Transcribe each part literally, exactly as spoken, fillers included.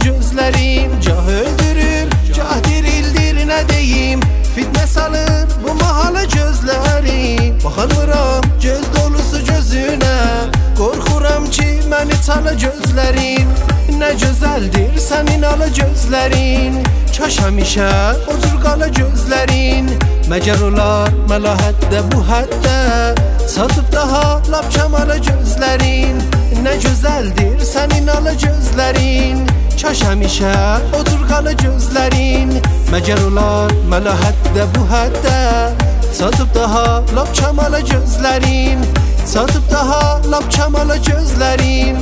gözlərin. Cah öldürür, cah dirildir, nə deyim, fitnə salır bu mahalı gözlərin. Baxanıram göz dolusu gözünə, qorxuram ki məni çala gözlərin. Nə gözəldir sənin ala gözlərin, kaş həmişə o cür qala gözlərin. Məgər olar məlahətdə bu həddə, satıb daha lap kəmala gözlərin. Nə gözəldir sənin ala gözlərin, kaş həmişə o cür qala gözlərin. Məgər olar məlahətdə bu həddə, satıb daha lap kəmala gözlərin. Satıb daha lap kəmala gözlərin.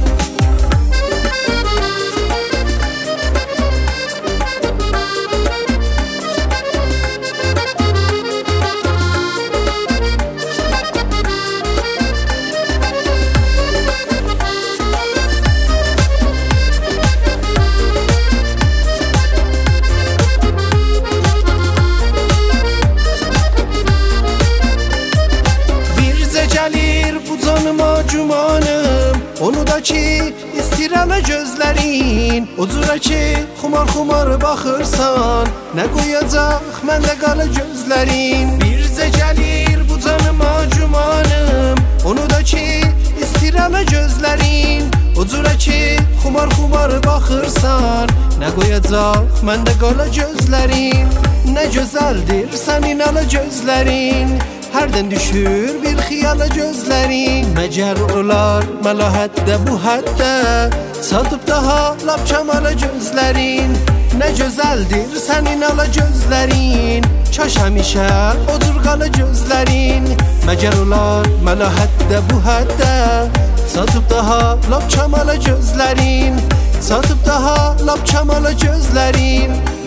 Gəlir bu canıma gümanım, onu da ki istirana gözlərin. O cürə ki xumar xumar baxırsan, nə qoyacaq məndə qala gözlərin. Bircə gəlir bu canıma gümanım, onu da ki istirana gözlərin. O cürə ki xumar xumar baxırsan, nə qoyacaq məndə qala gözlərin. Nə gözəldir sənin ala gözlərin, hərdən düşür bir xiyala gözlərin. Məgər olar məlahətdə bu həddə, satıb daha lap kəmala gözlərin. Nə gözəldir sənin ala gözlərin, kaş həmişə o cür qala gözlərin. Məgər olar məlahətdə bu həddə, satıb daha lap kəmala gözlərin. Satıb daha lap kəmala gözlərin.